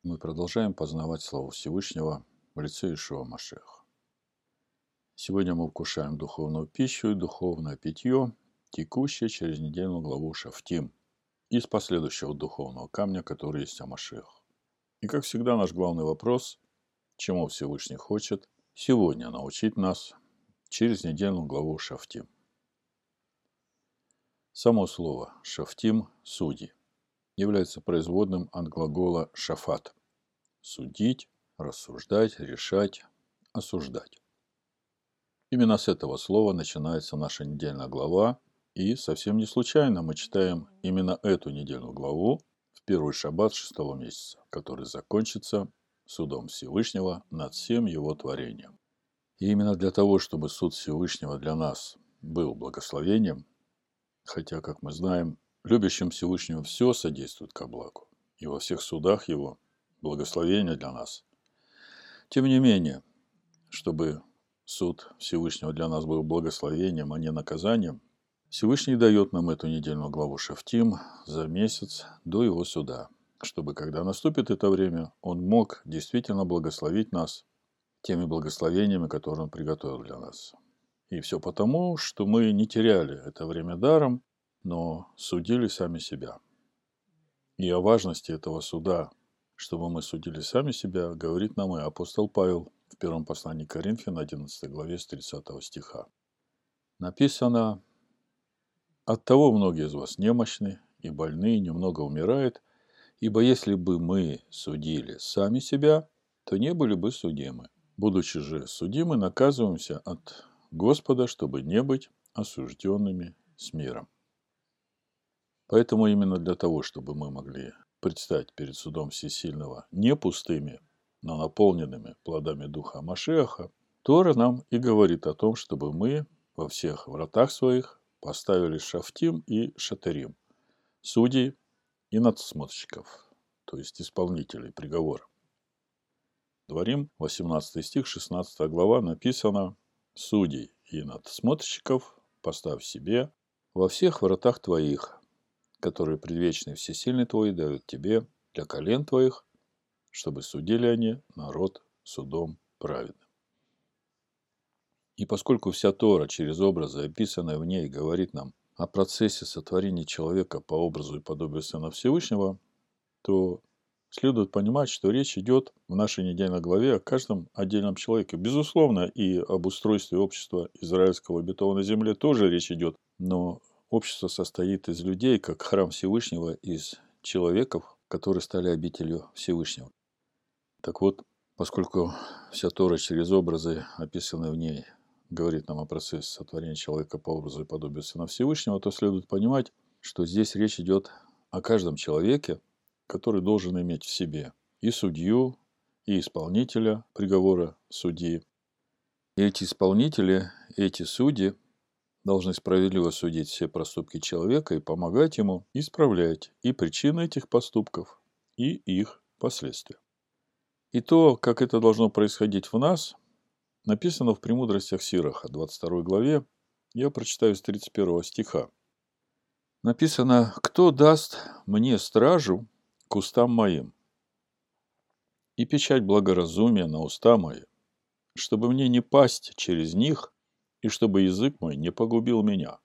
Мы продолжаем познавать славу Всевышнего в лице Иешуа Машиаха. Сегодня мы вкушаем духовную пищу и духовное питье, текущее через недельную главу Шафтим, из последующего духовного камня, который есть о Машиах. И как всегда наш главный вопрос, чему Всевышний хочет сегодня научить нас через недельную главу Шафтим. Само слово «шафтим» – «судьи» является производным от глагола «шафат» – судить, рассуждать, решать, осуждать. Именно с этого слова начинается наша недельная глава, и совсем не случайно мы читаем именно эту недельную главу в первый шаббат 6-го месяца, который закончится судом Всевышнего над всем его творением. И именно для того, чтобы суд Всевышнего для нас был благословением, хотя, как мы знаем, любящим Всевышнего все содействует ко благу, и во всех судах его благословение для нас. Тем не менее, чтобы суд Всевышнего для нас был благословением, а не наказанием, Всевышний дает нам эту недельную главу Шафтим за месяц до его суда, чтобы, когда наступит это время, он мог действительно благословить нас теми благословениями, которые он приготовил для нас. И все потому, что мы не теряли это время даром, но судили сами себя. И о важности этого суда, чтобы мы судили сами себя, говорит нам и апостол Павел в первом послании к Коринфянам, 11 главе, с 30 стиха. Написано: «Оттого многие из вас немощны и больны, и немного умирают, ибо если бы мы судили сами себя, то не были бы судимы. Будучи же судимы, наказываемся от Господа, чтобы не быть осужденными с миром». Поэтому именно для того, чтобы мы могли предстать перед судом Всесильного не пустыми, но наполненными плодами Духа Машиаха, Тора нам и говорит о том, чтобы мы во всех вратах своих поставили шафтим и шатарим, судей и надсмотрщиков, то есть исполнителей приговора. Дворим, 18 стих, 16 глава, написано: «Судей и надсмотрщиков поставь себе во всех вратах твоих, которые предвечный Всесильный твой дают тебе для колен твоих, чтобы судили они народ судом праведным». И поскольку вся Тора через образы, описанные в ней, говорит нам о процессе сотворения человека по образу и подобию Сына Всевышнего, то следует понимать, что речь идет в нашей недельной главе о каждом отдельном человеке. Безусловно, и об устройстве общества израильского обетованной земле тоже речь идет, но общество состоит из людей, как храм Всевышнего, из человеков, которые стали обителью Всевышнего. Так вот, поскольку вся Тора через образы, описанные в ней, говорит нам о процессе сотворения человека по образу и подобию Сына Всевышнего, то следует понимать, что здесь речь идет о каждом человеке, который должен иметь в себе и судью, и исполнителя приговора судьи. И эти исполнители, эти судьи должны справедливо судить все проступки человека и помогать ему исправлять и причины этих поступков, и их последствия. И то, как это должно происходить в нас, написано в «Премудростях Сираха», 22 главе. Я прочитаю с 31 стиха. Написано: «Кто даст мне стражу к устам моим и печать благоразумия на уста мои, чтобы мне не пасть через них, и чтобы язык мой не погубил меня?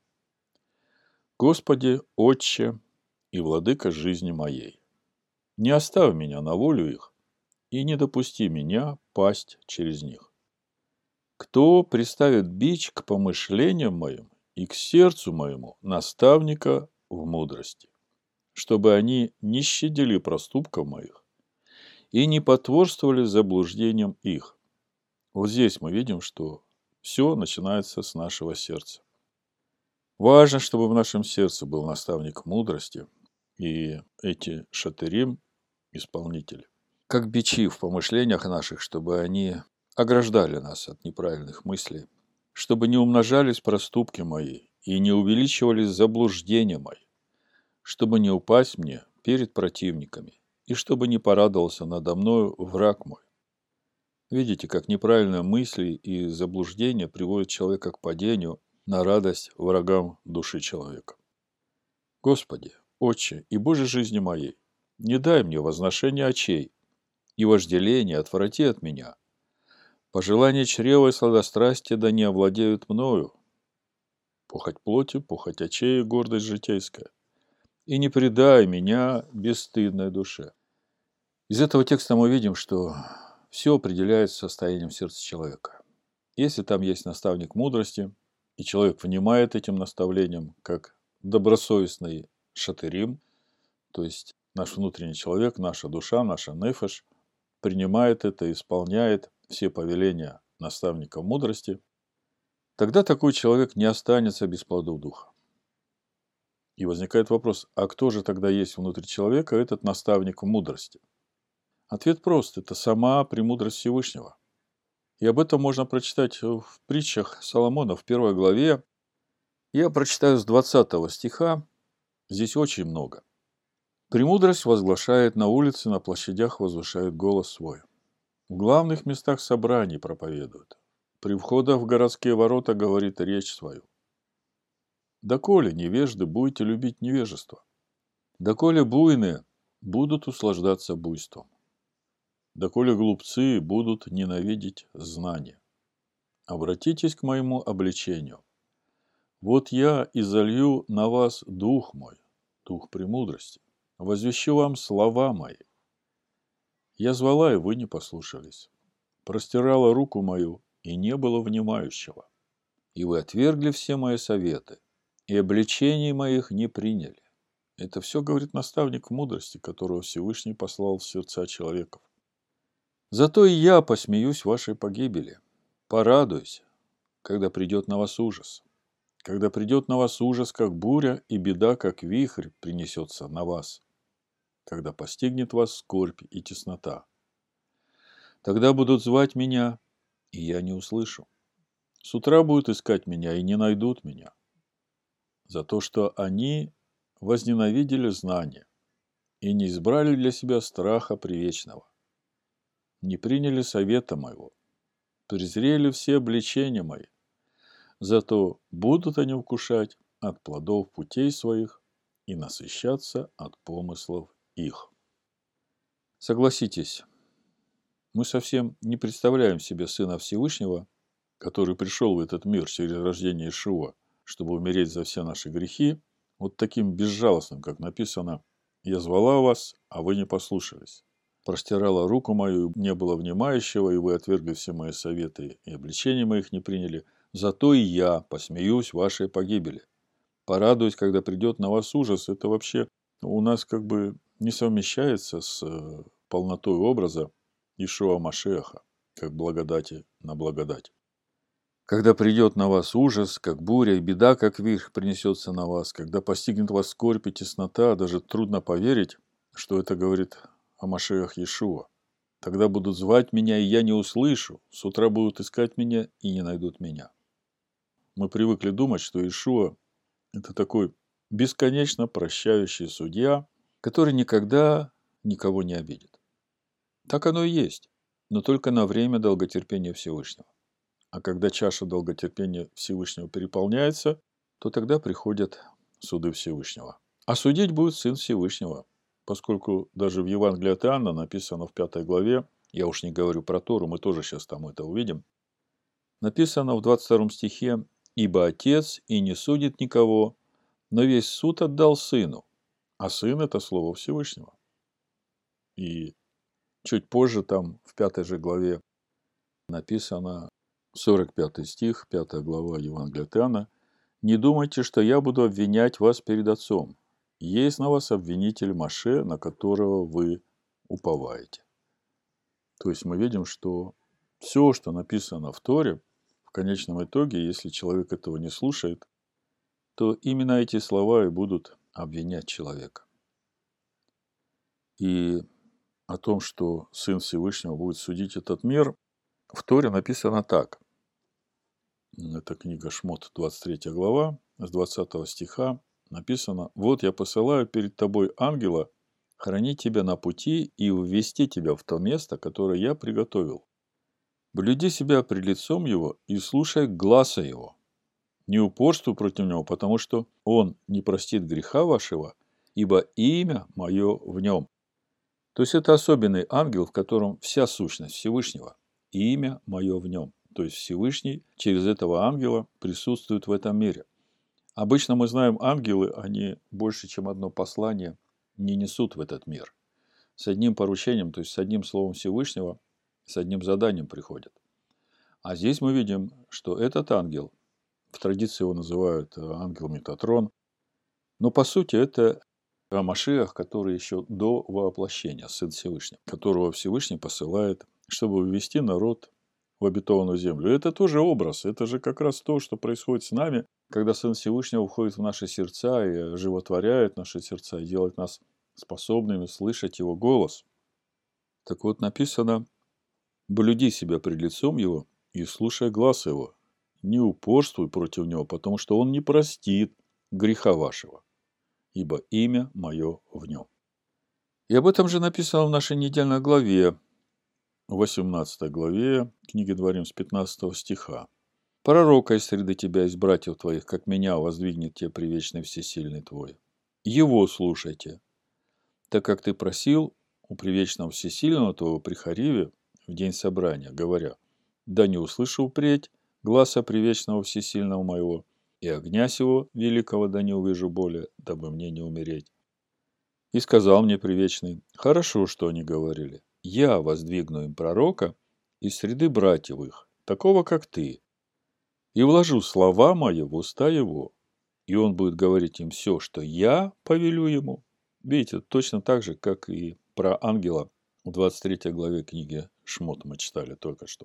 Господи, Отче и Владыка жизни моей, не оставь меня на волю их, и не допусти меня пасть через них. Кто приставит бич к помышлениям моим и к сердцу моему наставника в мудрости, чтобы они не щадили проступков моих и не потворствовали заблуждениям их». Вот здесь мы видим, что все начинается с нашего сердца. Важно, чтобы в нашем сердце был наставник мудрости, и эти шатырим – исполнители, как бичи в помышлениях наших, чтобы они ограждали нас от неправильных мыслей, чтобы не умножались проступки мои и не увеличивались заблуждения мои, чтобы не упасть мне перед противниками, и чтобы не порадовался надо мною враг мой. Видите, как неправильные мысли и заблуждения приводят человека к падению на радость врагам души человека. Господи, Отче и Боже жизни моей, не дай мне возношения очей, и вожделение отврати от меня. Пожелание чрева и сладострастия да не овладеют мною. Похоть плоти, похоть очей и гордость житейская. И не предай меня бесстыдной душе. Из этого текста мы видим, что все определяется состоянием сердца человека. Если там есть наставник мудрости, и человек внимает этим наставлениям, как добросовестный шатырим, то есть наш внутренний человек, наша душа, наша нефеш, принимает это, исполняет все повеления наставника мудрости, тогда такой человек не останется без плодов духа. И возникает вопрос, а кто же тогда есть внутри человека этот наставник мудрости? Ответ прост – это сама премудрость Всевышнего. И об этом можно прочитать в притчах Соломона в 1 главе. Я прочитаю с 20 стиха, здесь очень много. «Премудрость возглашает на улице, на площадях возвышает голос свой. В главных местах собраний проповедует. При входах в городские ворота говорит речь свою. Доколе невежды будете любить невежество? Доколе буйные будут услаждаться буйством? Доколе глупцы будут ненавидеть знания? Обратитесь к моему обличению. Вот я изолью на вас дух мой, дух премудрости, возвещу вам слова мои. Я звала, и вы не послушались. Простирала руку мою, и не было внимающего. И вы отвергли все мои советы, и обличений моих не приняли». Это все говорит наставник мудрости, которого Всевышний послал в сердца человеков. «Зато и я посмеюсь вашей погибели. Порадуйся, когда придет на вас ужас. Когда придет на вас ужас, как буря, и беда, как вихрь, принесется на вас. Когда постигнет вас скорбь и теснота. Тогда будут звать меня, и я не услышу. С утра будут искать меня, и не найдут меня. За то, что они возненавидели знание и не избрали для себя страха привечного. Не приняли совета моего, презрели все обличения мои. Зато будут они вкушать от плодов путей своих и насыщаться от помыслов их». Согласитесь, мы совсем не представляем себе Сына Всевышнего, который пришел в этот мир через рождение Иешуа, чтобы умереть за все наши грехи, вот таким безжалостным, как написано: «Я звала вас, а вы не послушались. Простирала руку мою, не было внимающего, и вы отвергли все мои советы, и обличения моих не приняли. Зато и я посмеюсь вашей погибели. Порадуюсь, когда придет на вас ужас». Это вообще у нас как бы не совмещается с полнотой образа Иешуа Машиаха, как благодати на благодать. Когда придет на вас ужас, как буря, и беда, как вихрь, принесется на вас, когда постигнет вас скорбь и теснота, даже трудно поверить, что это говорит о Машиах Иешуа. Тогда будут звать меня, и я не услышу, с утра будут искать меня, и не найдут меня. Мы привыкли думать, что Иешуа – это такой бесконечно прощающий судья, который никогда никого не обидит. Так оно и есть, но только на время долготерпения Всевышнего. А когда чаша долготерпения Всевышнего переполняется, то тогда приходят суды Всевышнего. А судить будет Сын Всевышнего, поскольку даже в Евангелии от Иоанна написано в 5 главе, я уж не говорю про Тору, мы тоже сейчас там это увидим, написано в 22 стихе: «Ибо Отец и не судит никого, но весь суд отдал Сыну». А Сын – это Слово Всевышнего. И чуть позже там в 5 же главе написано, 45 стих, 5 глава Евангелия от Иоанна: «Не думайте, что я буду обвинять вас перед Отцом. Есть на вас обвинитель Моше, на которого вы уповаете». То есть мы видим, что все, что написано в Торе, в конечном итоге, если человек этого не слушает, то именно эти слова и будут обвинять человека. И о том, что Сын Всевышнего будет судить этот мир, в Торе написано так. Это книга Шмот, 23 глава, с 20 стиха написано: «Вот я посылаю перед тобой ангела хранить тебя на пути и ввести тебя в то место, которое я приготовил. Блюди себя пред лицом его и слушай гласа его. Не упорствуй против него, потому что он не простит греха вашего, ибо имя мое в нем. То есть это особенный ангел, в котором вся сущность Всевышнего и имя мое в нем. То есть Всевышний через этого ангела присутствует в этом мире. Обычно мы знаем, ангелы, они больше, чем одно послание, не несут в этот мир. С одним поручением, то есть с одним словом Всевышнего, с одним заданием приходят. А здесь мы видим, что этот ангел, в традиции его называют ангел Метатрон, но по сути это Машиах, который еще до воплощения, Сын Всевышнего, которого Всевышний посылает, чтобы ввести народ в обетованную землю. И это тоже образ, это же как раз то, что происходит с нами, когда Сын Всевышнего входит в наши сердца и животворяет наши сердца, и делает нас способными слышать Его голос. Так вот написано: «Блюди себя пред лицом Его и слушай глаз Его, не упорствуй против Него, потому что Он не простит греха вашего, ибо имя мое в нем». И об этом же написано в нашей недельной главе, 18 главе книги Дворим с 15 стиха. «Пророка из среды тебя, из братьев твоих, как меня, воздвигнет тебе привечный всесильный твой. Его слушайте, так как ты просил у привечного всесильного твоего при Хариве в день собрания, говоря: да не услышу впредь гласа привечного всесильного моего, и огня сего великого да не увижу более, дабы мне не умереть. И сказал мне привечный: хорошо, что они говорили. Я воздвигну им пророка из среды братьев их, такого, как ты, и вложу слова мои в уста его, и он будет говорить им все, что я повелю ему». Видите, точно так же, как и про ангела в 23 главе книги Шмот мы читали только что.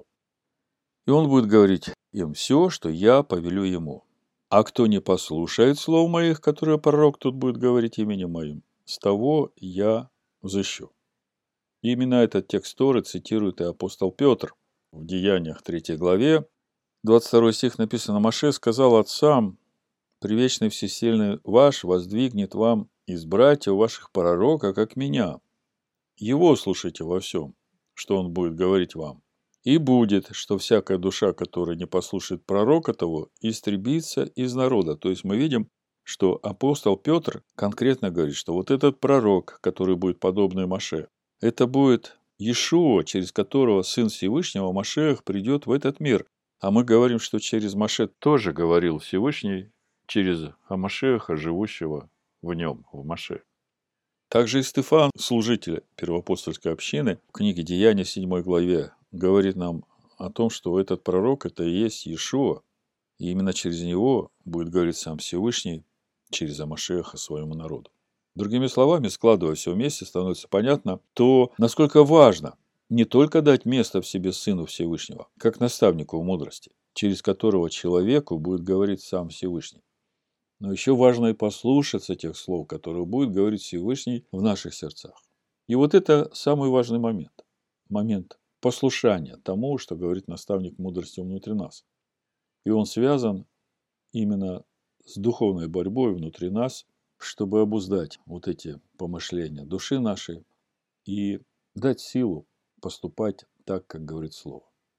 И он будет говорить им все, что я повелю ему. А кто не послушает слов моих, которые пророк тут будет говорить именем моим, с того я взыщу. И именно этот текст Торы цитирует и апостол Петр. В Деяниях 3 главе, 22 стих написано: «Моше сказал отцам: привечный всесильный ваш воздвигнет вам из братьев ваших пророка, как меня. Его слушайте во всем, что он будет говорить вам. И будет, что всякая душа, которая не послушает пророка того, истребится из народа». То есть мы видим, что апостол Петр конкретно говорит, что вот этот пророк, который будет подобный Моше, это будет Иешуа, через которого Сын Всевышнего, Машиах, придет в этот мир. А мы говорим, что через Моше тоже говорил Всевышний, через Амашеха, живущего в нем, в Моше. Также и Стефан, служитель первоапостольской общины, в книге Деяния 7 главе говорит нам о том, что этот пророк – это и есть Иешуа, и именно через него будет говорить сам Всевышний через Амашеха своему народу. Другими словами, складывая все вместе, становится понятно то, насколько важно не только дать место в себе Сыну Всевышнего, как наставнику в мудрости, через которого человеку будет говорить сам Всевышний, но еще важно и послушаться тех слов, которые будет говорить Всевышний в наших сердцах. И вот это самый важный момент. Момент послушания тому, что говорит наставник мудрости внутри нас. И он связан именно с духовной борьбой внутри нас, чтобы обуздать вот эти помышления души нашей и дать силу поступать так, как говорит Слово.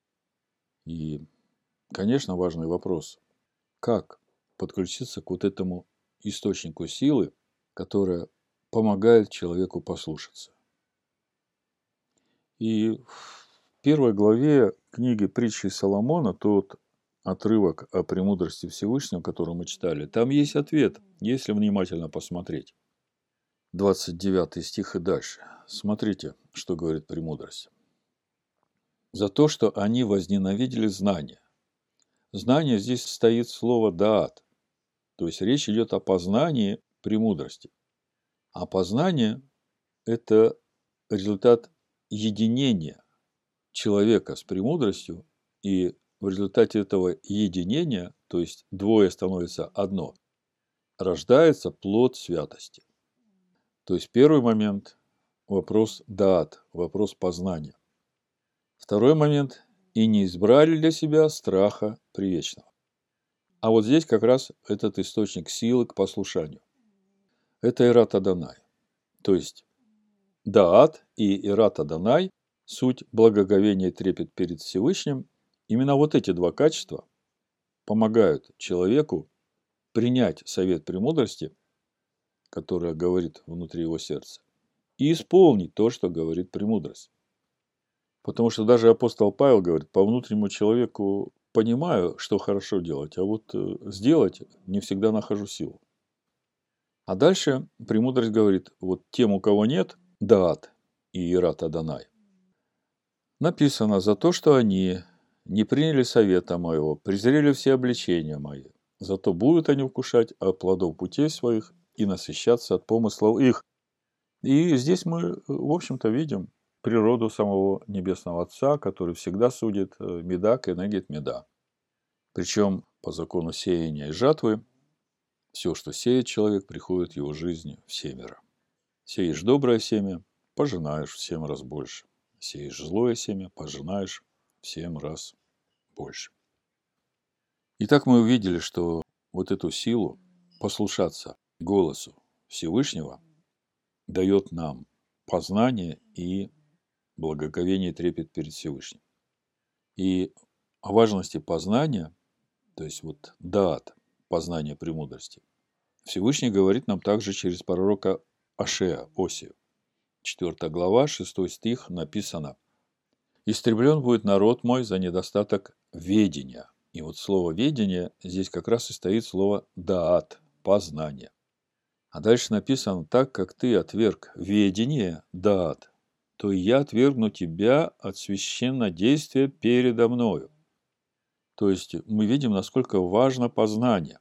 И, конечно, важный вопрос: как подключиться к вот этому источнику силы, которая помогает человеку послушаться. И в первой главе книги «Притчи Соломона», тот отрывок о премудрости Всевышнего, который мы читали, там есть ответ, если внимательно посмотреть. 29 стих и дальше. Смотрите, что говорит премудрость. «За то, что они возненавидели знание». Знание, здесь стоит слово «даат». То есть речь идет о познании премудрости. А познание – это результат единения человека с премудростью, и в результате этого единения, то есть двое становится одно, рождается плод святости. То есть первый момент – вопрос даат, вопрос познания. Второй момент – и не избрали для себя страха привечного. А вот здесь как раз этот источник силы к послушанию. Это Ират Адонай. То есть даат и Ират Адонай, суть благоговения и трепет перед Всевышним, именно вот эти два качества помогают человеку принять совет премудрости, которая говорит внутри его сердца, и исполнить то, что говорит премудрость. Потому что даже апостол Павел говорит, по внутреннему человеку понимаю, что хорошо делать, а вот сделать не всегда нахожу силу. А дальше премудрость говорит, вот тем, у кого нет, даат и ират Адонай, написано за то, что они не приняли совета моего, презрели все обличения мои. Зато будут они вкушать от плодов путей своих и насыщаться от помыслов их. И здесь мы, в общем-то, видим природу самого Небесного Отца, который всегда судит меда кенегет меда. Причем по закону сеяния и жатвы все, что сеет человек, приходит в его жизнь всемиро. Сеешь доброе семя, пожинаешь в 7 раз больше. Сеешь злое семя, пожинаешь в 7 раз больше. Итак, мы увидели, что вот эту силу послушаться голосу Всевышнего дает нам познание и благоговение и трепет перед Всевышним. И о важности познания, то есть вот даат, познание премудрости, Всевышний говорит нам также через пророка Ашея, Осию. 4 глава, 6 стих написано: «Истреблен будет народ мой за недостаток ведения». И вот слово «ведение» здесь как раз и стоит слово «даат», познание. А дальше написано: «Так как ты отверг ведение, даат, то и я отвергну тебя от священнодействия передо мною». То есть мы видим, насколько важно познание.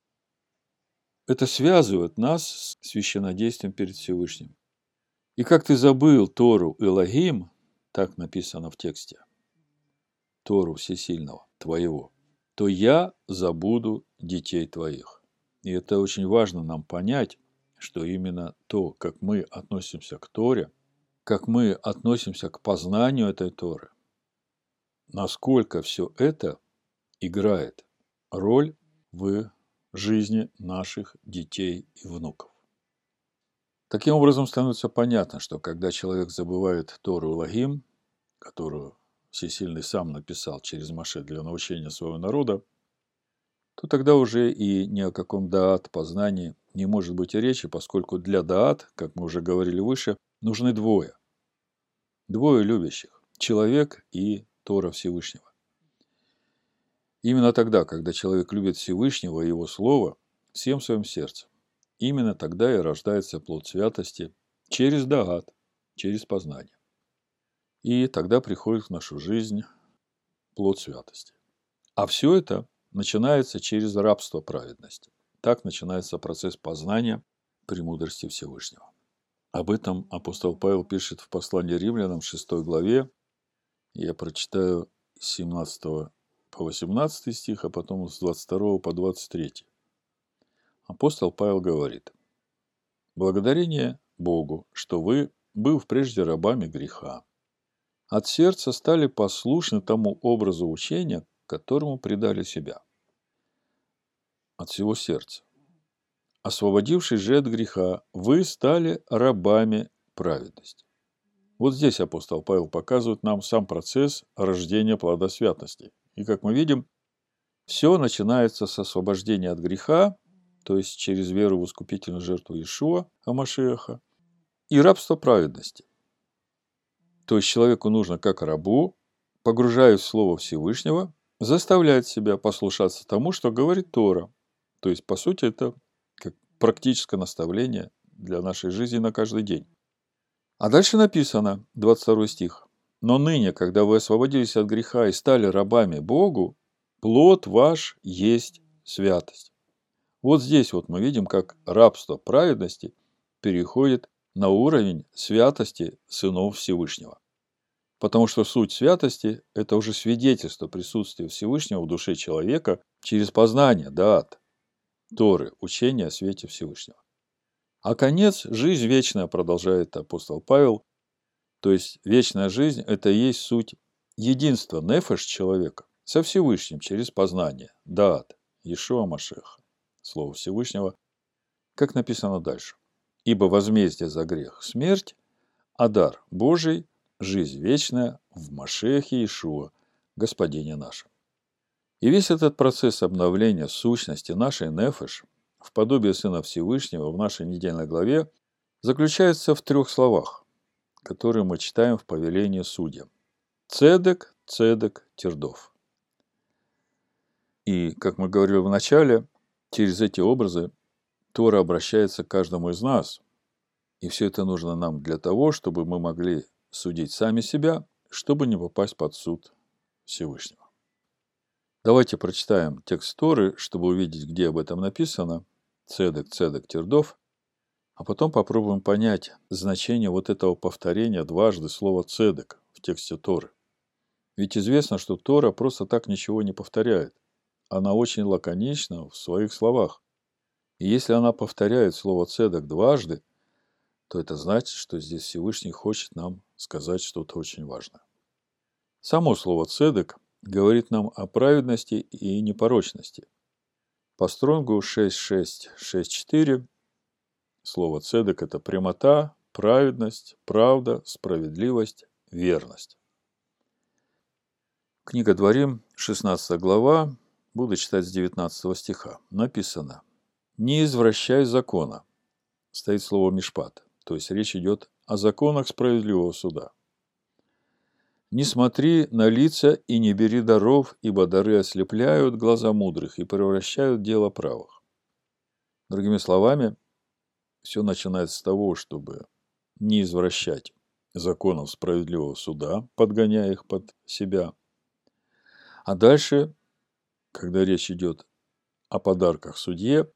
Это связывает нас с священнодействием перед Всевышним. «И как ты забыл Тору Элогим», так написано в тексте, Тору Всесильного твоего, то я забуду детей твоих. И это очень важно нам понять, что именно то, как мы относимся к Торе, как мы относимся к познанию этой Торы, насколько все это играет роль в жизни наших детей и внуков. Таким образом, становится понятно, что когда человек забывает Тору Элогим, которую Всесильный сам написал через Моше для научения своего народа, то тогда уже и ни о каком даат познании не может быть и речи, поскольку для даат, как мы уже говорили выше, нужны двое. Двое любящих – человек и Тора Всевышнего. Именно тогда, когда человек любит Всевышнего и Его Слово всем своим сердцем, именно тогда и рождается плод святости через даат, через познание. И тогда приходит в нашу жизнь плод святости. А все это начинается через рабство праведности. Так начинается процесс познания премудрости Всевышнего. Об этом апостол Павел пишет в послании Римлянам 6 главе. Я прочитаю с 17 по 18 стих, а потом с 22 по 23. Апостол Павел говорит: «Благодарение Богу, что вы, быв прежде рабами греха, от сердца стали послушны тому образу учения, которому предали себя. От всего сердца. Освободившись же от греха, вы стали рабами праведности». Вот здесь апостол Павел показывает нам сам процесс рождения плода святости. И, как мы видим, все начинается с освобождения от греха, то есть через веру в искупительную жертву Иешуа, Амашиаха, и рабства праведности. То есть человеку нужно, как рабу, погружаясь в Слово Всевышнего, заставлять себя послушаться тому, что говорит Тора. То есть, по сути, это как практическое наставление для нашей жизни на каждый день. А дальше написано, 22 стих: «Но ныне, когда вы освободились от греха и стали рабами Богу, плод ваш есть святость». Вот здесь вот мы видим, как рабство праведности переходит на уровень святости сынов Всевышнего. Потому что суть святости – это уже свидетельство присутствия Всевышнего в душе человека через познание, даат, Торы, учение о свете Всевышнего. А конец – жизнь вечная, продолжает апостол Павел. То есть вечная жизнь – это и есть суть единства нефеш человека со Всевышним через познание, даат, Иешуа Машеха, Слово Всевышнего, как написано дальше. «Ибо возмездие за грех – смерть, а дар Божий – жизнь вечная в Машехе Иешуа, Господине нашем». И весь этот процесс обновления сущности нашей нефеш в подобие Сына Всевышнего в нашей недельной главе заключается в 3 словах, которые мы читаем в повелении судьям. Цедек, цедек, тирдов. И, как мы говорили в начале, через эти образы Тора обращается к каждому из нас. И все это нужно нам для того, чтобы мы могли судить сами себя, чтобы не попасть под суд Всевышнего. Давайте прочитаем текст Торы, чтобы увидеть, где об этом написано. Цедек, цедек, тирдов. А потом попробуем понять значение вот этого повторения дважды слова цедек в тексте Торы. Ведь известно, что Тора просто так ничего не повторяет. Она очень лаконична в своих словах. И если она повторяет слово цедек дважды, то это значит, что здесь Всевышний хочет нам сказать что-то очень важное. Само слово цедек говорит нам о праведности и непорочности. По Стронгу 6.6.6.4 слово цедек – это прямота, праведность, правда, справедливость, верность. Книга Дворим, 16 глава, буду читать с 19 стиха. Написано: «Не извращай закона». Стоит слово «мишпат», то есть речь идет о законах справедливого суда. «Не смотри на лица и не бери даров, ибо дары ослепляют глаза мудрых и превращают дело правых». Другими словами, все начинается с того, чтобы не извращать законов справедливого суда, подгоняя их под себя. А дальше, когда речь идет о подарках судье,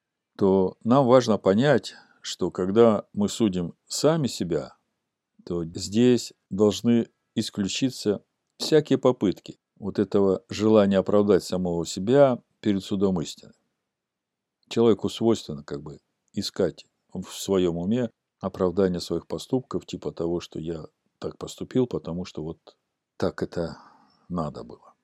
то нам важно понять, что когда мы судим сами себя, то здесь должны исключиться всякие попытки вот этого желания оправдать самого себя перед судом истины. Человеку свойственно искать в своем уме оправдание своих поступков, типа того, что я так поступил, потому что вот так это надо было.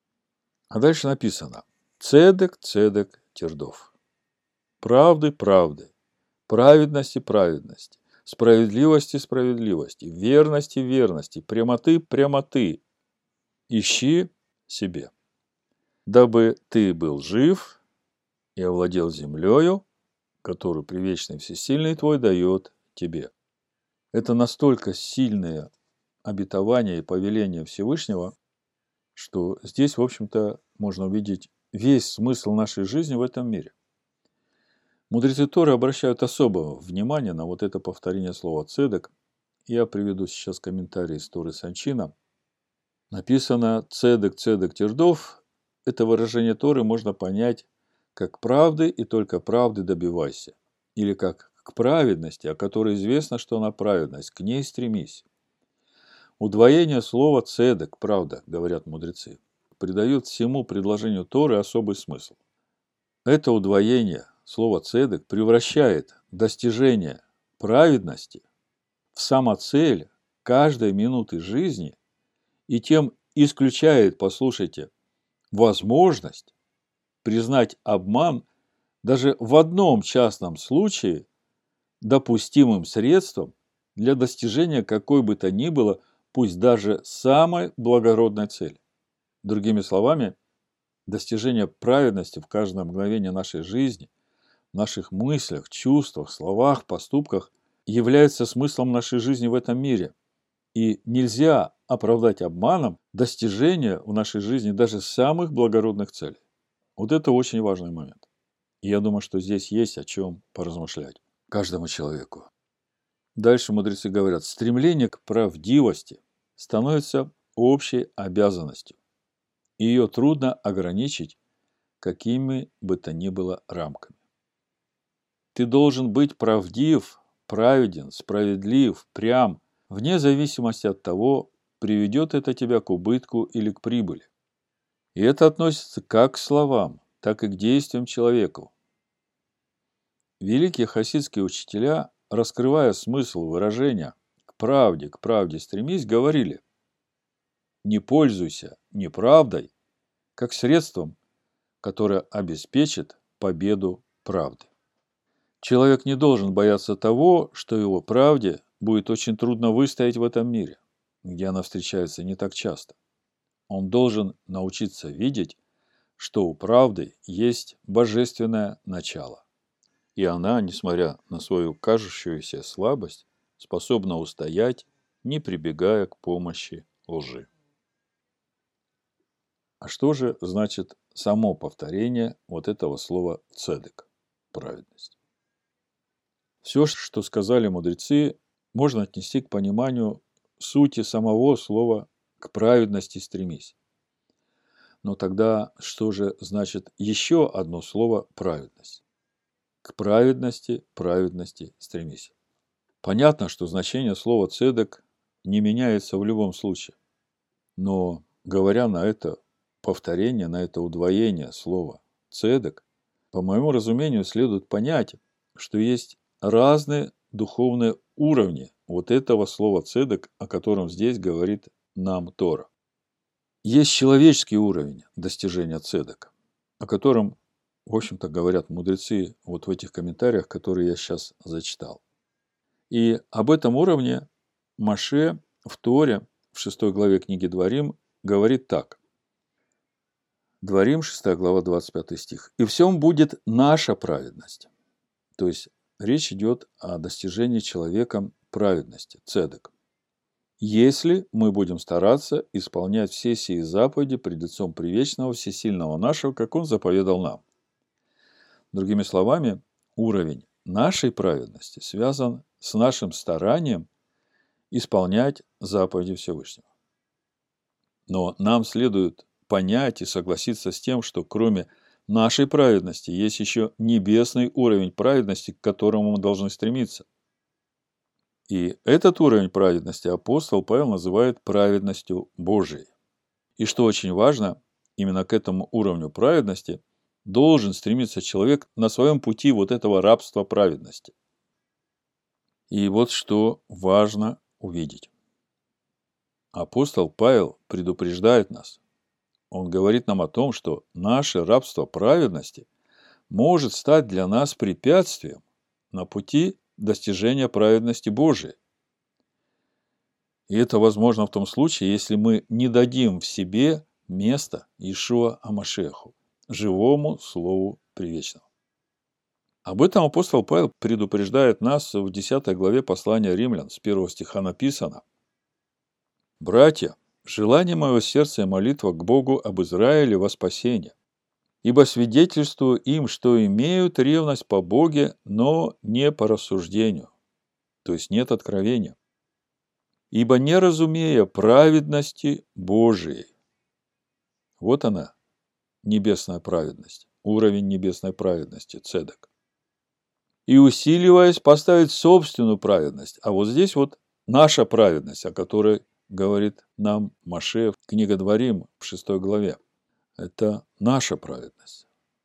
А дальше написано: «Цедек, цедек, тирдов». Правды, правды, праведности, праведности, справедливости, справедливости, верности, верности, прямоты, прямоты. Ищи себе, дабы ты был жив и овладел землею, которую Привечный Всесильный твой дает тебе. Это настолько сильное обетование и повеление Всевышнего, что здесь, в общем-то, можно увидеть весь смысл нашей жизни в этом мире. Мудрецы Торы обращают особое внимание на вот это повторение слова «цедек». Я приведу сейчас комментарий из Торы Санчина. Написано: «Цедек, цедек, тирдов». Это выражение Торы можно понять как «правды и только правды добивайся». Или как «к праведности, о которой известно, что она праведность, к ней стремись». Удвоение слова «цедек», «правда», говорят мудрецы, придает всему предложению Торы особый смысл. Это удвоение слова «цедек» превращает достижение праведности в самоцель каждой минуты жизни и тем исключает, послушайте, возможность признать обман даже в одном частном случае допустимым средством для достижения какой бы то ни было, пусть даже самой благородной цели. Другими словами, достижение праведности в каждое мгновение нашей жизни, в наших мыслях, чувствах, словах, поступках является смыслом нашей жизни в этом мире. И нельзя оправдать обманом достижение в нашей жизни даже самых благородных целей. Вот это очень важный момент. И я думаю, что здесь есть о чем поразмышлять каждому человеку. Дальше мудрецы говорят: стремление к правдивости становится общей обязанностью. Ее трудно ограничить какими бы то ни было рамками. Ты должен быть правдив, праведен, справедлив, прям, вне зависимости от того, приведет это тебя к убытку или к прибыли. И это относится как к словам, так и к действиям человеку. Великие хасидские учителя, раскрывая смысл выражения к правде стремись, говорили: не пользуйся неправдой как средством, которое обеспечит победу правды. Человек не должен бояться того, что его правде будет очень трудно выстоять в этом мире, где она встречается не так часто. Он должен научиться видеть, что у правды есть божественное начало. И она, несмотря на свою кажущуюся слабость, способна устоять, не прибегая к помощи лжи. А что же значит само повторение вот этого слова «цедек» – праведность? Все, что сказали мудрецы, можно отнести к пониманию сути самого слова «к праведности стремись». Но тогда что же значит еще одно слово «праведность»? К праведности стремись. Понятно, что значение слова «цедек» не меняется в любом случае. Но, говоря на это повторение, на это удвоение слова «цедек», по моему разумению, следует понять, что есть разные духовные уровни вот этого слова «цедек», о котором здесь говорит нам Тора. Есть человеческий уровень достижения цедека, о котором, в общем-то, говорят мудрецы вот в этих комментариях, которые я сейчас зачитал. И об этом уровне Моше в Торе, в 6 главе книги Дворим, говорит так. Дворим, 6 глава, 25 стих. «И в всем будет наша праведность». То есть, речь идет о достижении человеком праведности, цедек. Если мы будем стараться исполнять все сии заповеди пред лицом Привечного Всесильного нашего, как Он заповедал нам. Другими словами, уровень нашей праведности связан с нашим старанием исполнять заповеди Всевышнего. Но нам следует понять и согласиться с тем, что кроме нашей праведности есть еще небесный уровень праведности, к которому мы должны стремиться. И этот уровень праведности апостол Павел называет праведностью Божией. И что очень важно, именно к этому уровню праведности должен стремиться человек на своем пути вот этого рабства праведности. И вот что важно увидеть. Апостол Павел предупреждает нас. Он говорит нам о том, что наше рабство праведности может стать для нас препятствием на пути достижения праведности Божией. И это возможно в том случае, если мы не дадим в себе место Иешуа ха-Машиаху, живому Слову Привечному. Об этом апостол Павел предупреждает нас в 10 главе послания Римлян, с 1 стиха написано: «Братья, желание моего сердца и молитва к Богу об Израиле во спасение, ибо свидетельствую им, что имеют ревность по Боге, но не по рассуждению». То есть нет откровения. «Ибо не разумея праведности Божией». Вот она, небесная праведность, уровень небесной праведности, цедек. «И усиливаясь, поставить собственную праведность». А вот здесь вот наша праведность, о которой говорит нам Моше, книга Дворим в 6 главе. Это наша праведность.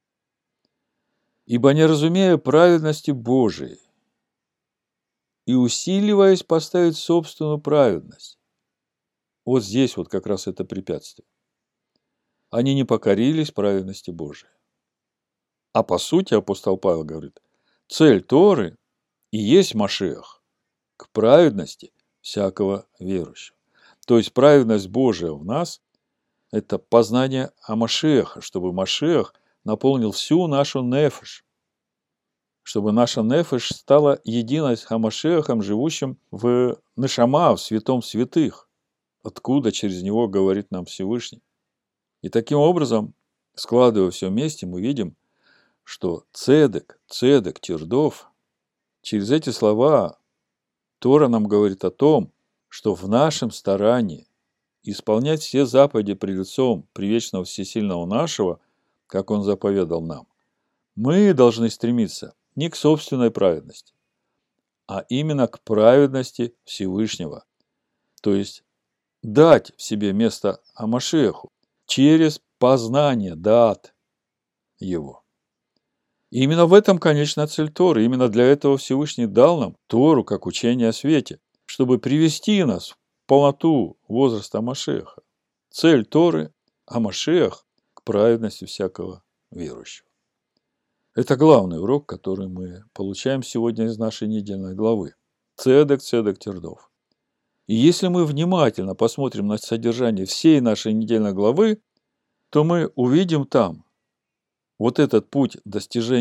«Ибо не разумея праведности Божией, и усиливаясь, поставить собственную праведность». Вот здесь вот как раз это препятствие. Они не покорились праведности Божией. А по сути, апостол Павел говорит, цель Торы и есть Машиах к праведности всякого верующего. То есть праведность Божия в нас – это познание о Машиахе, чтобы Машиах наполнил всю нашу нефеш, чтобы наша нефеш стала единой с Хамашиахом, живущим в нешама, в святом святых, откуда через него говорит нам Всевышний. И таким образом, складывая все вместе, мы видим, что цедек, тирдов, через эти слова Тора нам говорит о том, что в нашем старании исполнять все заповеди пред лицом Привечного Всесильного нашего, как Он заповедал нам, мы должны стремиться не к собственной праведности, а именно к праведности Всевышнего. То есть дать в себе место Амашиаху через познание даат Его. И именно в этом конечная цель Торы. Именно для этого Всевышний дал нам Тору как учение о свете, чтобы привести нас в полноту возраста Машиаха. Цель Торы – Амашиах к праведности всякого верующего. Это главный урок, который мы получаем сегодня из нашей недельной главы. Цедек, тирдов. И если мы внимательно посмотрим на содержание всей нашей недельной главы, то мы увидим там вот этот путь достижения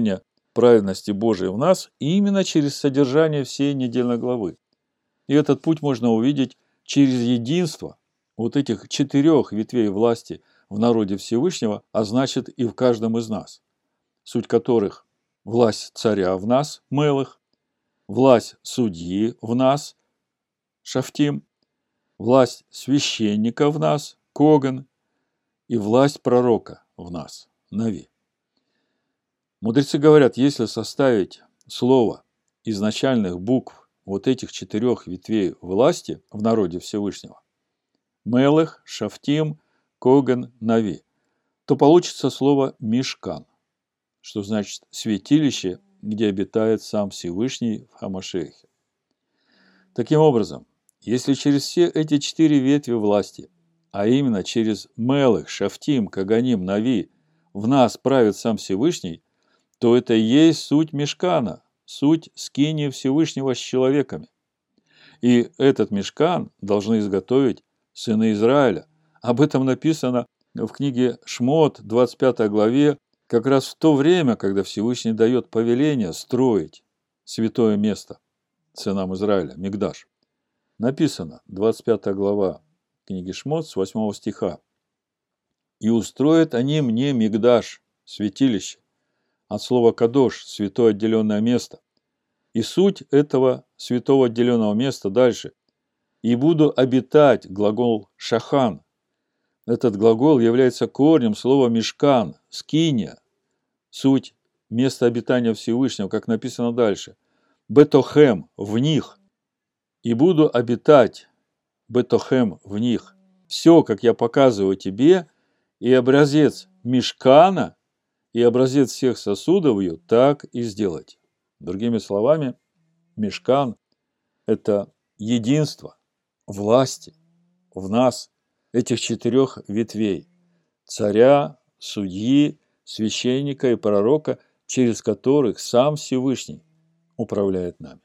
праведности Божией в нас именно через содержание всей недельной главы. И этот путь можно увидеть через единство вот этих 4 ветвей власти в народе Всевышнего, а значит и в каждом из нас, суть которых власть царя в нас, Мелых, власть судьи в нас, Шафтим, власть священника в нас, Коган, и власть пророка в нас, Нави. Мудрецы говорят, если составить слово из начальных букв вот этих 4 ветвей власти в народе Всевышнего, Мелых, Шафтим, Коган, Нави, то получится слово Мишкан, что значит святилище, где обитает сам Всевышний в Хамашехе. Таким образом, если через все эти 4 ветви власти, а именно через Мелых, Шафтим, Коганим, Нави, в нас правит сам Всевышний, то это и есть суть Мишкана, суть скинии Всевышнего с человеками. И этот Мишкан должны изготовить сыны Израиля. Об этом написано в книге Шмот, 25 главе, как раз в то время, когда Всевышний дает повеление строить святое место сынам Израиля, Микдаш. Написано, 25 глава книги Шмот с 8 стиха. «И устроят они мне Микдаш, святилище, от слова кадош, святое отделенное место. И суть этого святого отделенного места дальше. И буду обитать, глагол шахан. Этот глагол является корнем слова мишкан, скиния, суть место обитания Всевышнего, как написано дальше. Бетохем, в них. И буду обитать, бетохем, в них. Все, как я показываю тебе, и образец мишкана, и образец всех сосудов ее, так и сделать. Другими словами, мишкан – это единство власти в нас, этих 4 ветвей – царя, судьи, священника и пророка, через которых сам Всевышний управляет нами.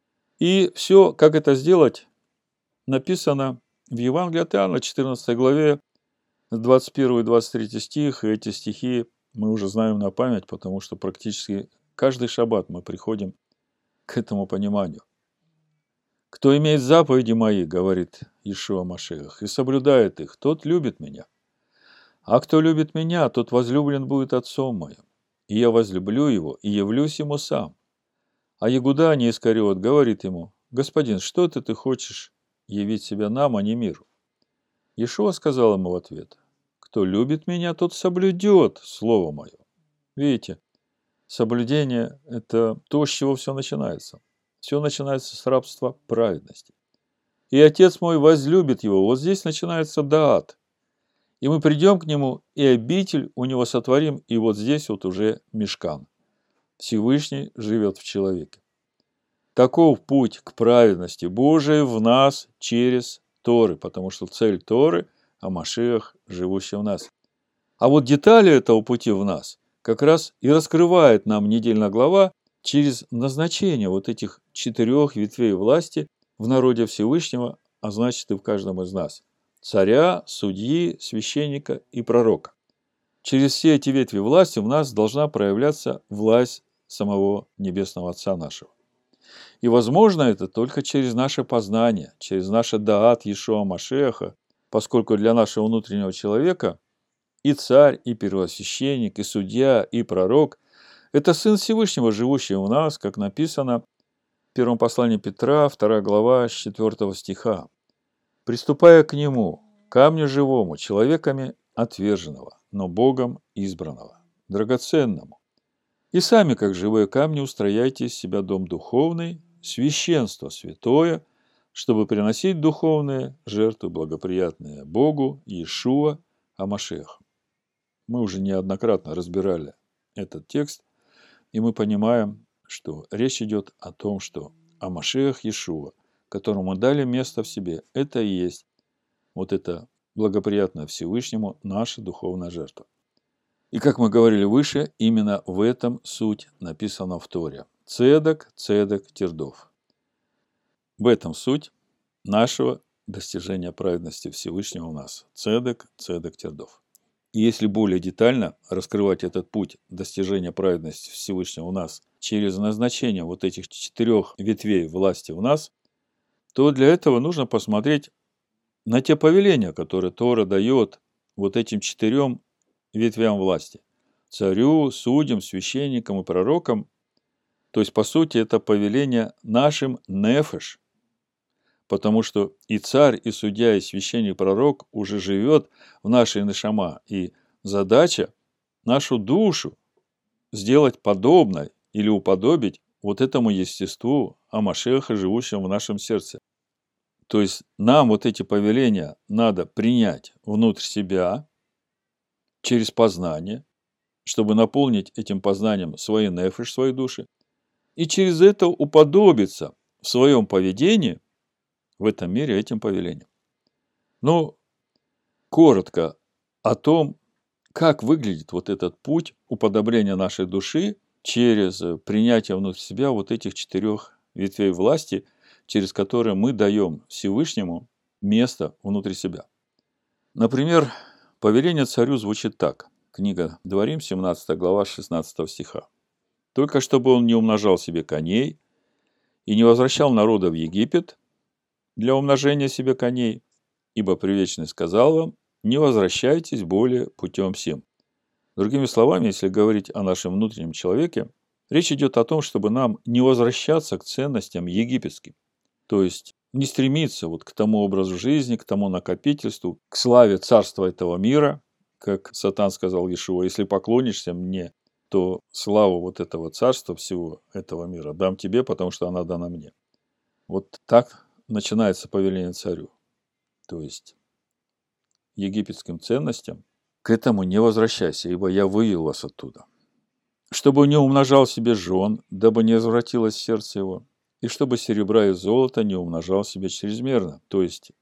И все, как это сделать, написано в Евангелии от Иоанна, 14 главе, 21 и 23 стих, и эти стихи мы уже знаем на память, потому что практически каждый шаббат мы приходим к этому пониманию. «Кто имеет заповеди мои, — говорит Иешуа Машиах, — и соблюдает их, тот любит меня. А кто любит меня, тот возлюблен будет Отцом моим. И я возлюблю его, и явлюсь ему сам». А Иуда, не Искариот, говорит ему: «Господин, что ты хочешь явить себя нам, а не миру?» Иешуа сказал ему в ответ: «Кто любит меня, тот соблюдет слово мое». Видите, соблюдение – это то, с чего все начинается. Все начинается с рабства праведности. «И Отец мой возлюбит его». Вот здесь начинается даат. И мы придем к нему, и обитель у него сотворим, и вот здесь вот уже мишкан. Всевышний живет в человеке. Таков путь к праведности Божией в нас через Торы, потому что цель Торы – о Машиах, живущий в нас. А вот детали этого пути в нас как раз и раскрывает нам недельная глава через назначение вот этих 4 ветвей власти в народе Всевышнего, а значит и в каждом из нас – царя, судьи, священника и пророка. Через все эти ветви власти в нас должна проявляться власть самого Небесного Отца нашего. И возможно это только через наше познание, через наше даат Иешуа Машиаха, поскольку для нашего внутреннего человека и царь, и первосвященник, и судья, и пророк – это Сын Всевышнего, живущий в нас, как написано в первом послании Петра, 2 глава, с 4 стиха. «Приступая к Нему, камню живому, человеками отверженного, но Богом избранного, драгоценному. И сами, как живые камни, устрояйте из себя дом духовный, священство святое, чтобы приносить духовные жертвы, благоприятные Богу, Иешуа, Амашех». Мы уже неоднократно разбирали этот текст, и мы понимаем, что речь идет о том, что Амашех Иешуа, которому дали место в себе, это и есть вот это благоприятное Всевышнему наша духовная жертва. И как мы говорили выше, именно в этом суть написана в Торе. Цедек, цедек, тирдов. В этом суть нашего достижения праведности Всевышнего у нас. Цедек, цедек, тирдов. И если более детально раскрывать этот путь достижения праведности Всевышнего у нас через назначение вот этих 4 ветвей власти в нас, то для этого нужно посмотреть на те повеления, которые Тора дает вот этим 4 ветвям власти. Царю, судьям, священникам и пророкам. То есть, по сути, это повеление нашим нефеш. Потому что и царь, и судья, и священник, и пророк уже живет в нашей нешама. И задача нашу душу сделать подобной или уподобить вот этому естеству Амашеха, живущему в нашем сердце. То есть нам вот эти повеления надо принять внутрь себя через познание, чтобы наполнить этим познанием свои нефеш, свои души, и через это уподобиться в своем поведении в этом мире этим повелением. Ну, коротко о том, как выглядит вот этот путь уподобления нашей души через принятие внутрь себя вот этих 4 ветвей власти, через которые мы даем Всевышнему место внутри себя. Например, повеление царю звучит так. Книга Дворим, 17 глава, 16 стиха. «Только чтобы он не умножал себе коней и не возвращал народа в Египет для умножения себе коней, ибо Предвечный сказал вам, не возвращайтесь более путем сим». Другими словами, если говорить о нашем внутреннем человеке, речь идет о том, чтобы нам не возвращаться к ценностям египетским. То есть не стремиться вот к тому образу жизни, к тому накопительству, к славе царства этого мира, как Сатан сказал Иешуа, если поклонишься мне, то славу вот этого царства, всего этого мира дам тебе, потому что она дана мне. Вот так начинается повеление царю. То есть египетским ценностям к этому не возвращайся, ибо я вывел вас оттуда. Чтобы не умножал себе жен, дабы не развратилось сердце его, и чтобы серебра и золота не умножал себе чрезмерно. То есть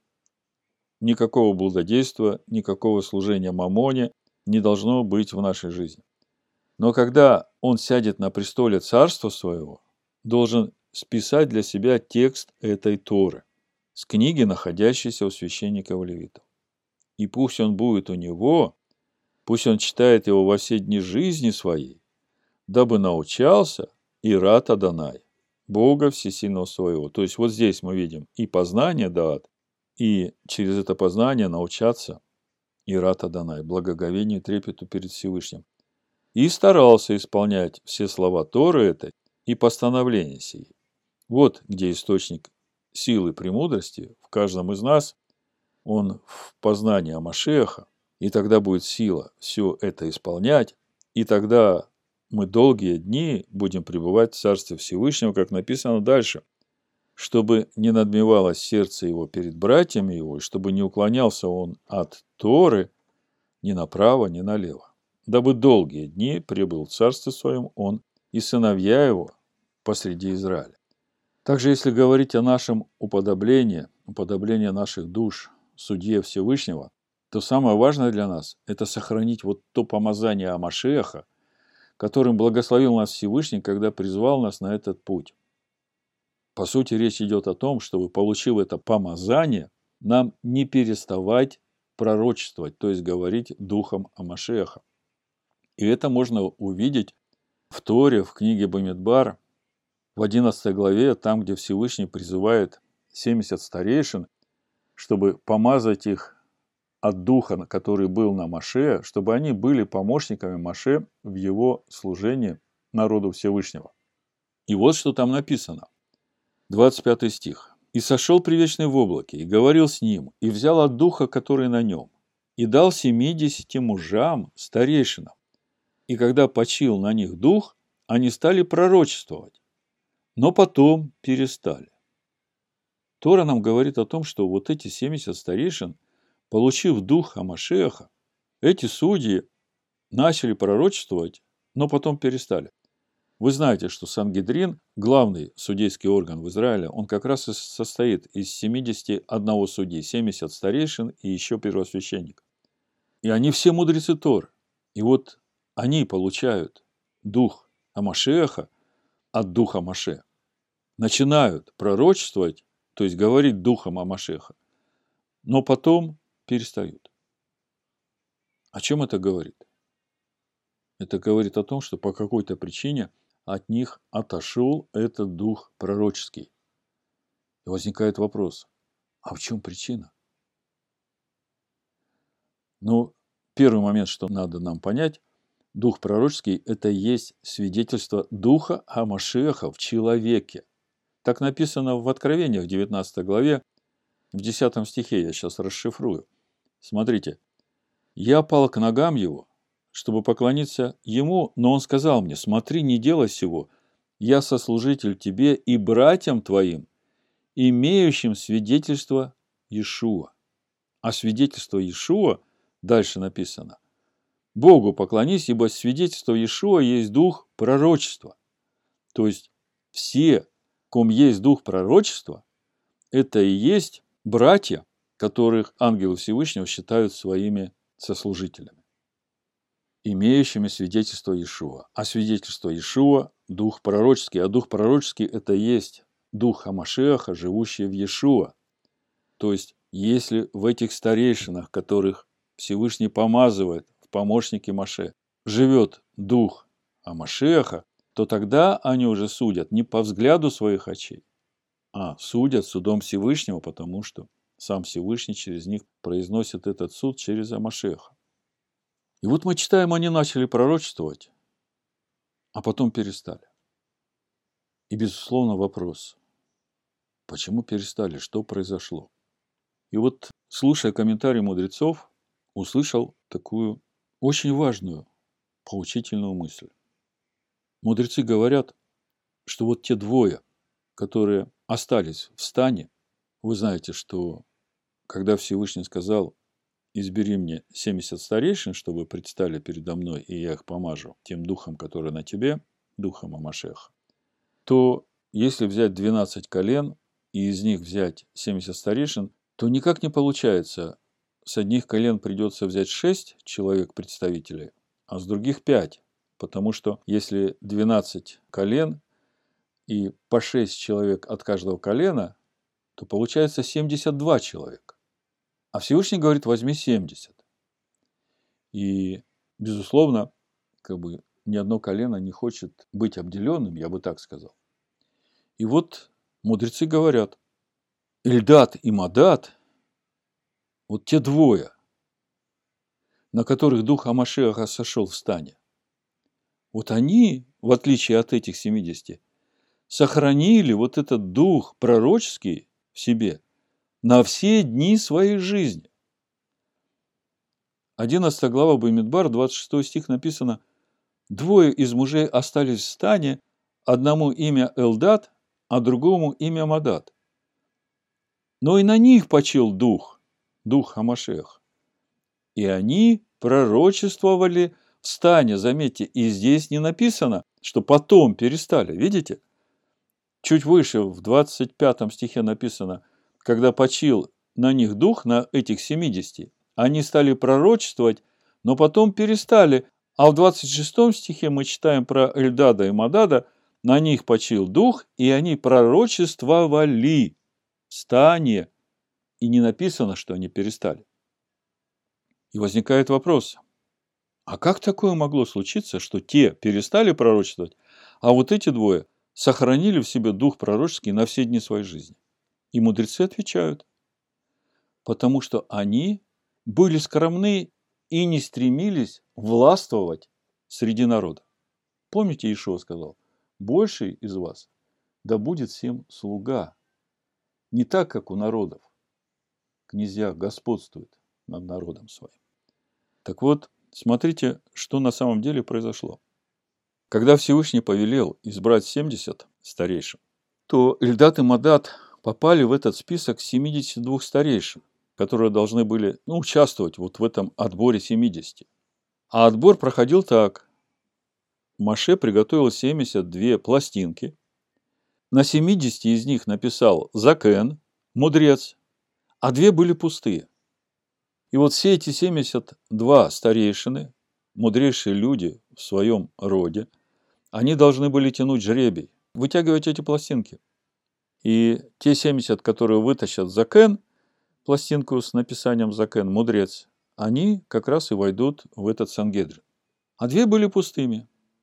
никакого блудодейства, никакого служения мамоне не должно быть в нашей жизни. Но когда он сядет на престоле царства своего, должен списать для себя текст этой Торы с книги, находящейся у священников и левитов. И пусть он будет у него, пусть он читает его во все дни жизни своей, дабы научался Ират Адонай, Бога Всесильного своего. То есть вот здесь мы видим и познание дат, и через это познание научаться Ират Адонай, благоговению и трепету перед Всевышним. И старался исполнять все слова Торы этой и постановления сии. Вот где источник силы премудрости в каждом из нас, он в познании Машеха, и тогда будет сила все это исполнять, и тогда мы долгие дни будем пребывать в Царстве Всевышнего, как написано дальше, чтобы не надмевалось сердце его перед братьями его, и чтобы не уклонялся он от Торы ни направо, ни налево, дабы долгие дни пребыл в Царстве Своем он и сыновья его посреди Израиля. Также, если говорить о нашем уподоблении наших душ судье Всевышнего, то самое важное для нас – это сохранить вот то помазание Амашеха, которым благословил нас Всевышний, когда призвал нас на этот путь. По сути, речь идет о том, чтобы, получив это помазание, нам не переставать пророчествовать, то есть говорить духом Амашеха. И это можно увидеть в Торе, в книге Бамидбар, в 11 главе, там, где Всевышний призывает 70 старейшин, чтобы помазать их от духа, который был на Моше, чтобы они были помощниками Моше в его служении народу Всевышнего. И вот что там написано. 25 стих. «И сошел Предвечный в облаке, и говорил с ним, и взял от духа, который на нем, и дал 70 мужам, старейшинам. И когда почил на них дух, они стали пророчествовать, но потом перестали». Тора нам говорит о том, что вот эти 70 старейшин, получив дух Амашеха, эти судьи начали пророчествовать, но потом перестали. Вы знаете, что Сангедрин, главный судейский орган в Израиле, он как раз и состоит из 71 судьи, 70 старейшин и еще первосвященник. И они все мудрецы Торы. И вот они получают дух Амашеха от духа Моше, начинают пророчествовать, то есть говорить духом Амашеха, но потом перестают. О чем это говорит? Это говорит о том, что по какой-то причине от них отошел этот дух пророческий. И возникает вопрос, а в чем причина? Ну, первый момент, что надо нам понять, дух пророческий – это и есть свидетельство духа Амашеха в человеке. Так написано в Откровениях, 19 главе, в 10 стихе, я сейчас расшифрую. Смотрите. «Я пал к ногам его, чтобы поклониться ему, но он сказал мне, смотри, не делай сего, я сослужитель тебе и братьям твоим, имеющим свидетельство Иешуа». А свидетельство Иешуа, дальше написано, «Богу поклонись, ибо свидетельство Иешуа есть дух пророчества». То есть все, ком есть дух пророчества, это и есть братья, которых ангелы Всевышнего считают своими сослужителями, имеющими свидетельство Иешуа. А свидетельство Иешуа – дух пророческий. А дух пророческий – это и есть дух Амашеха, живущий в Иешуа. То есть, если в этих старейшинах, которых Всевышний помазывает в помощники Моше, живет дух Амашеха, то тогда они уже судят не по взгляду своих очей, а судят судом Всевышнего, потому что сам Всевышний через них произносит этот суд через Амашеха. И вот мы читаем, они начали пророчествовать, а потом перестали. И, безусловно, вопрос, почему перестали, что произошло? И вот, слушая комментарии мудрецов, услышал такую очень важную, поучительную мысль. Мудрецы говорят, что вот те двое, которые остались в стане, вы знаете, что когда Всевышний сказал, избери мне 70 старейшин, чтобы предстали передо мной, и я их помажу тем духом, который на тебе, духом Амашеха, то если взять 12 колен и из них взять 70 старейшин, то никак не получается. С одних колен придется взять 6 человек представителей, а с других 5. Потому что если 12 колен и по 6 человек от каждого колена, то получается 72 человека. А Всевышний говорит, возьми 70. И, безусловно, ни одно колено не хочет быть обделенным, я бы так сказал. И вот мудрецы говорят, Эльдад и Мадад, вот те двое, на которых дух Амашеха сошел в стане, вот они, в отличие от этих 70, сохранили вот этот дух пророческий в себе на все дни своей жизни. 11 глава Бамидбар, 26 стих написано, двое из мужей остались в стане, одному имя Элдад, а другому имя Мадад. Но и на них почил дух Амашех. И они пророчествовали в стане, заметьте, и здесь не написано, что потом перестали, видите? Чуть выше, в 25 стихе написано, когда почил на них дух, на этих 70, они стали пророчествовать, но потом перестали. А в 26 стихе мы читаем про Эльдада и Мадада, на них почил дух, и они пророчествовали в стане. И не написано, что они перестали. И возникает вопрос, а как такое могло случиться, что те перестали пророчествовать, а вот эти двое сохранили в себе дух пророческий на все дни своей жизни? И мудрецы отвечают, потому что они были скромны и не стремились властвовать среди народа. Помните, Иешуа сказал, больший из вас да будет всем слуга, не так, как у народов. Князья господствуют над народом своим. Так вот, смотрите, что на самом деле произошло. Когда Всевышний повелел избрать 70 старейшин, то Эльдад и Мадад попали в этот список 72 старейшин, которые должны были участвовать вот в этом отборе 70. А отбор проходил так. Моше приготовил 72 пластинки. На 70 из них написал Закен, мудрец, а 2 были пустые. И вот все эти 72 старейшины, мудрейшие люди в своем роде, они должны были тянуть жребий, вытягивать эти пластинки. И те 70, которые вытащат Закен, пластинку с написанием Закен, мудрец, они как раз и войдут в этот Сангедрин. А 2 были пустыми.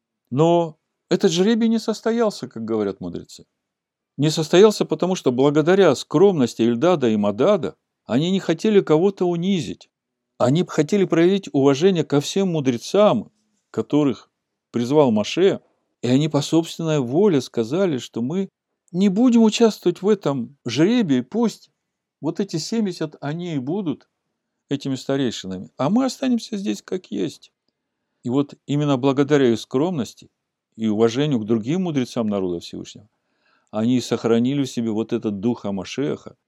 Но этот жребий не состоялся, как говорят мудрецы. Не состоялся, потому что благодаря скромности Эльдада и Мадада они не хотели кого-то унизить. Они хотели проявить уважение ко всем мудрецам, которых призвал Моше, и они по собственной воле сказали, что мы не будем участвовать в этом жребии, пусть вот эти 70 они и будут этими старейшинами, а мы останемся здесь как есть. И вот именно благодаря их скромности и уважению к другим мудрецам народа Всевышнего они сохранили в себе вот этот дух Амашеха,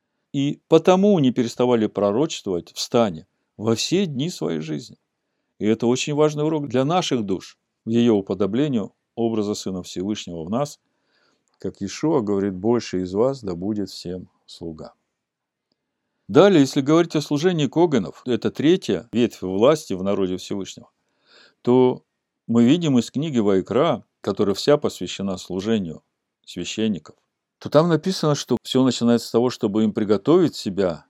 и потому не переставали пророчествовать в стане во все дни своей жизни. И это очень важный урок для наших душ, в ее уподоблению образа Сына Всевышнего в нас, как Иешуа говорит: больше из вас да будет всем слуга. Далее, если говорить о служении коганов, это 3-я ветвь власти в народе Всевышнего, то мы видим из книги Ваикра, которая вся посвящена служению священников, то там написано, что все начинается с того, чтобы им приготовить себя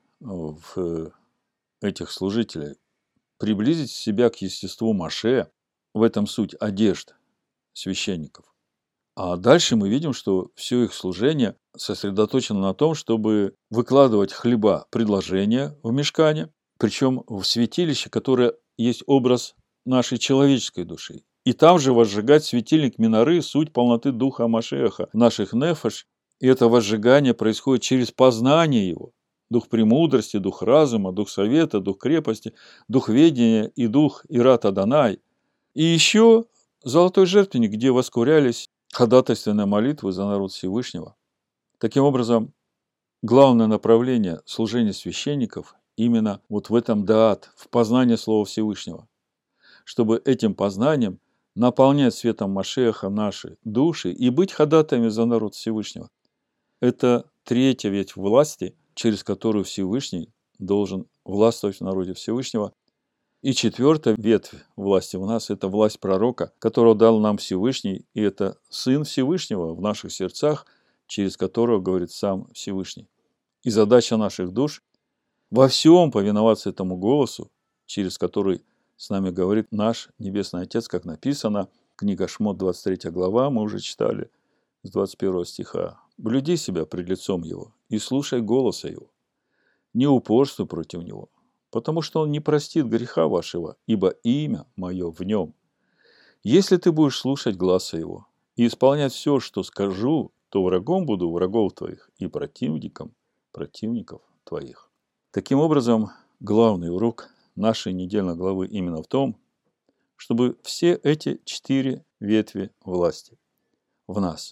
в этих служителей, приблизить себя к естеству Моше, в этом суть одежд священников. А дальше мы видим, что все их служение сосредоточено на том, чтобы выкладывать хлеба предложения в мишкане, причем в святилище, которое есть образ нашей человеческой души. И там же возжигать светильник миноры, суть полноты духа Машеха, наших нефеш. И это возжигание происходит через познание его. Дух премудрости, дух разума, дух совета, дух крепости, дух ведения и дух Ират Адонай. И еще золотой жертвенник, где воскурялись ходатайственные молитвы за народ Всевышнего. Таким образом, главное направление служения священников именно вот в этом даат, в познании Слова Всевышнего. Чтобы этим познанием наполнять светом Машеха наши души и быть ходатаями за народ Всевышнего. Это 3-я ветвь власти, через которую Всевышний должен властвовать в народе Всевышнего. И 4-я ветвь власти у нас – это власть пророка, которого дал нам Всевышний, и это Сын Всевышнего в наших сердцах, через которого говорит сам Всевышний. И задача наших душ – во всем повиноваться этому голосу, через который с нами говорит наш Небесный Отец, как написано, книга Шмот, 23 глава, мы уже читали, с 21 стиха. «Блюди себя пред лицом Его и слушай голоса Его, не упорствуй против Него, потому что Он не простит греха вашего, ибо имя Мое в Нем. Если ты будешь слушать гласа Его и исполнять все, что скажу, то врагом буду врагов твоих и противником противников твоих». Таким образом, главный урок нашей недельной главы именно в том, чтобы все эти 4 ветви власти в нас,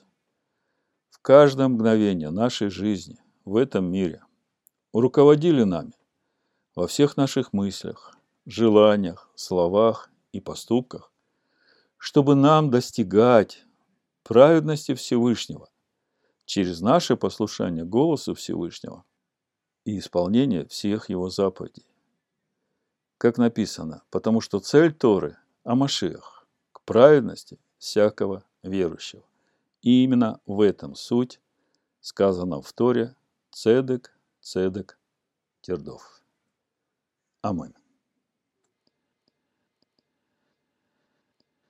в каждое мгновение нашей жизни в этом мире руководили нами во всех наших мыслях, желаниях, словах и поступках, чтобы нам достигать праведности Всевышнего через наше послушание голосу Всевышнего и исполнение всех Его заповедей. Как написано, потому что цель Торы – Амашиах, к праведности всякого верующего. И именно в этом суть сказано в Торе «Цедек, цедек, тердов». Аминь.